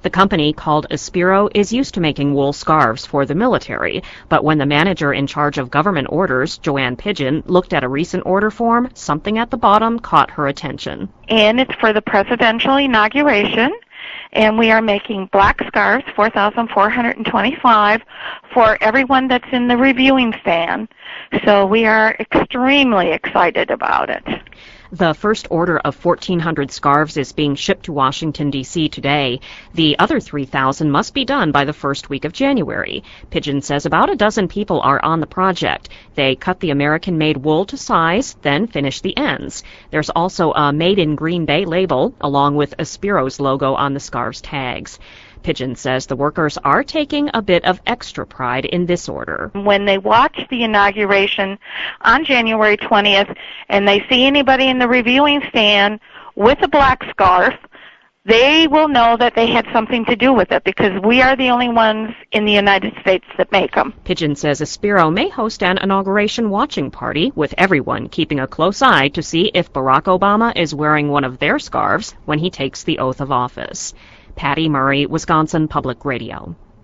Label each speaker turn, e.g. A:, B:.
A: The company, called Aspiro, is used to making wool scarves for the military, but when the manager in charge of government orders, Joanne Pigeon, looked at a recent order form, something at the bottom caught her attention.
B: And it's for the presidential inauguration, and we are making black scarves, 4,425, for everyone that's in the reviewing stand. So we are extremely excited about it.
A: The first order of 1,400 scarves is being shipped to Washington, D.C. today. The other 3,000 must be done by the first week of January. Pigeon says about a dozen people are on the project. They cut the American-made wool to size, then finish the ends. There's also a Made in Green Bay label, along with Aspiro's logo on the scarves' tags. Pigeon says the workers are taking a bit of extra pride in this order.
B: When they watch the inauguration on January 20th and they see anybody in the reviewing stand with a black scarf, they will know that they had something to do with it because we are the only ones in the United States that make them.
A: Pigeon says Aspiro may host an inauguration watching party with everyone keeping a close eye to see if Barack Obama is wearing one of their scarves when he takes the oath of office. Patty Murray, Wisconsin Public Radio.